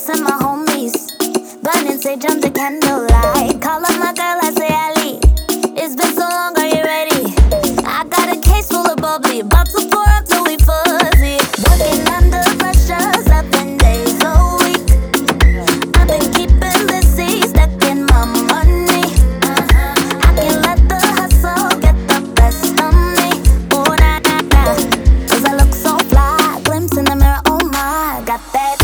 Chris and my homies, burning sage under candlelight. Call up my girl, I say Ali. It's been so long, are you ready? I got a case full of bubbly, about to pour up till we fuzzy. Working under pressure, 7 days a week. I've been keeping busy, stacking my money. I can't let the hustle get the best of me. Oh, nah, nah, nah. 'Cause I look so fly, glimpse in the mirror, oh my. Got that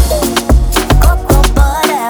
cocoa butter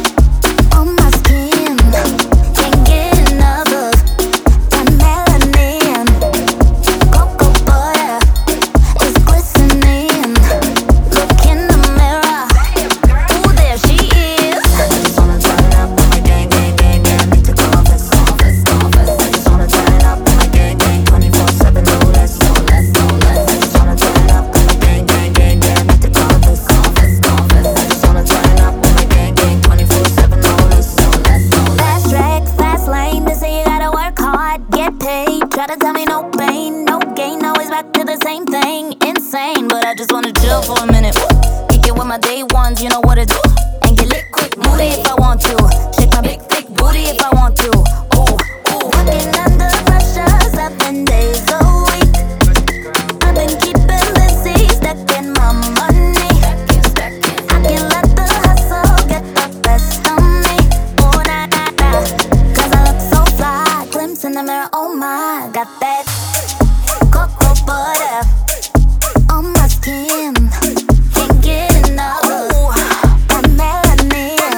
on my skin. Can't get enough of that melanin. Cocoa butter is glistening. Look in the mirror, ooh, there she is. I just wanna turn up with my gang, gang, gang, gang. Need to confess, confess, confess. I just wanna turn up with my gang, gang. 24/7, no less, no less, no less. I just wanna turn up with my gang, gang, gang, gang. Need to confess, confess, confess. I just wanna turn up with my gang, gang. 24/7, no less, no less, no less. Fast track, fast lane. They say you gotta work hard, get paid. Try to tell me no pain, no gain. Always back to the same thing. Insane, but I just wanna chill for a minute. Kick it with my day ones, you know what to do. And get lit quick, moody if I want to. Shake my big thick booty if I want to. Ooh, ooh. Working under pressure, 7 days a week. I've been keeping busy, stacking my money. I can't let the hustle get the best of me. Oh, nah, nah, nah. 'Cause I look so fly, glimpse in the mirror, oh my. Got that cocoa butter on my skin. Can't get enough of that melanin.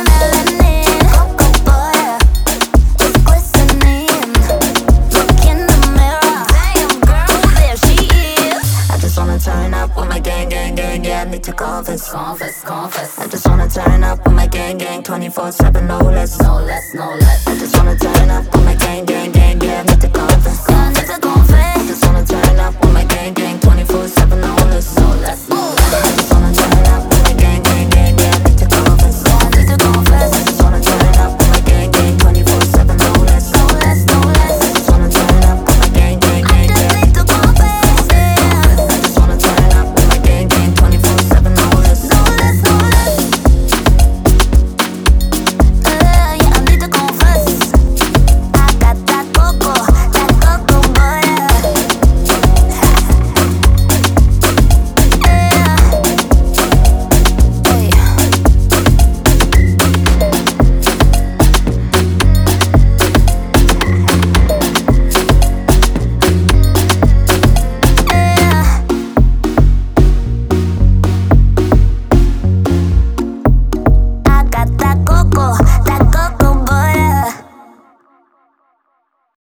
Cocoa butter is glistening. Look in the mirror, damn girl, ooh, there she is. I just wanna turn up with my gang, gang, gang, yeah. I need to confess, confess, confess. I just wanna turn up with my gang, gang. 24/7, no less, no less, no less. I just wanna turn up with my gang, gang, gang, yeah. I need to confess, confess.